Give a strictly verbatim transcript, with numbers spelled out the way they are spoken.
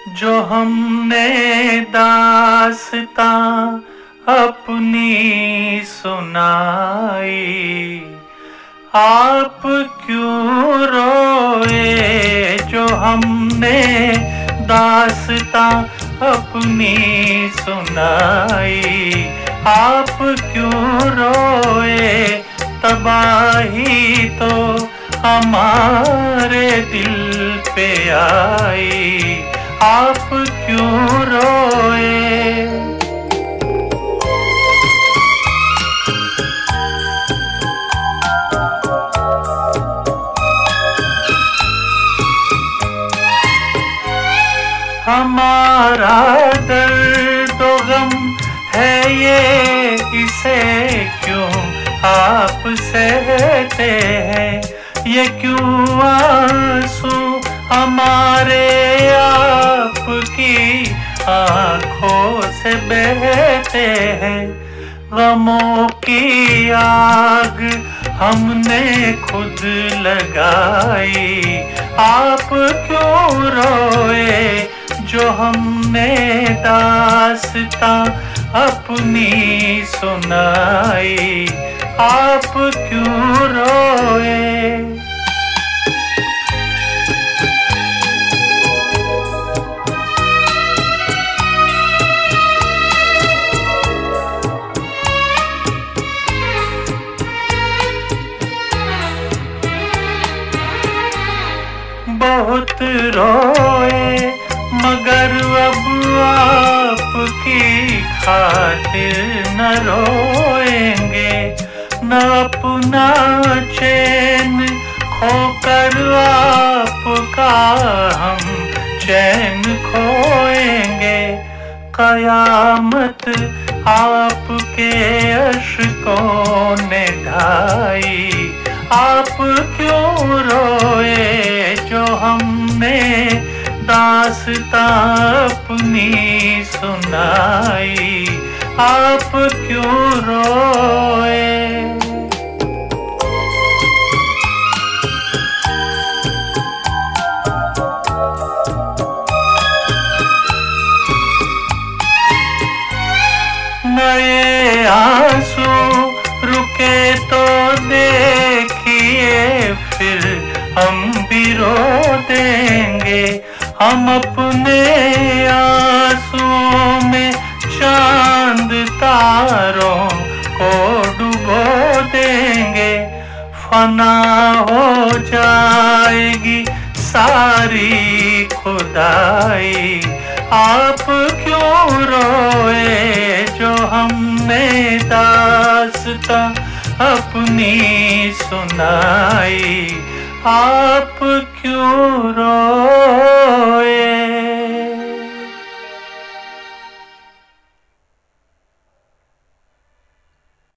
जो हमने दास्तां अपनी सुनाई, आप क्यों रोए। जो हमने दास्तां अपनी सुनाई, आप क्यों रोए। तबाही तो हमारे दिल पे आई, आप क्यों रोए। हमारा दर्द गम है ये, इसे क्यों आप सहते हैं। ये क्यों आंसू हमारे आपकी आँखों से बहते हैं। गमों की आग हमने खुद लगाई, आप क्यों रोए। जो हमने दास्तां अपनी सुनाई, आप क्यों रोए। बहुत रोए मगर अब आपकी खातिर न रोएंगे। न अपना चैन खोकर आपका हम चैन खोएंगे। कयामत आपके अश्कों ने ढाई, आप क्यों रोए। जो हमने दास्तां अपनी सुनाई, आप क्यों रोए। नए आंसू रुके तो देखिए, फिर हम भी रो देंगे। हम अपने आंसुओं में चांद तारों को डुबो देंगे। फना हो जाएगी सारी खुदाई, आप क्यों रोए। जो हमने दास्तां अपनी सुनाई, आप क्यों रोए।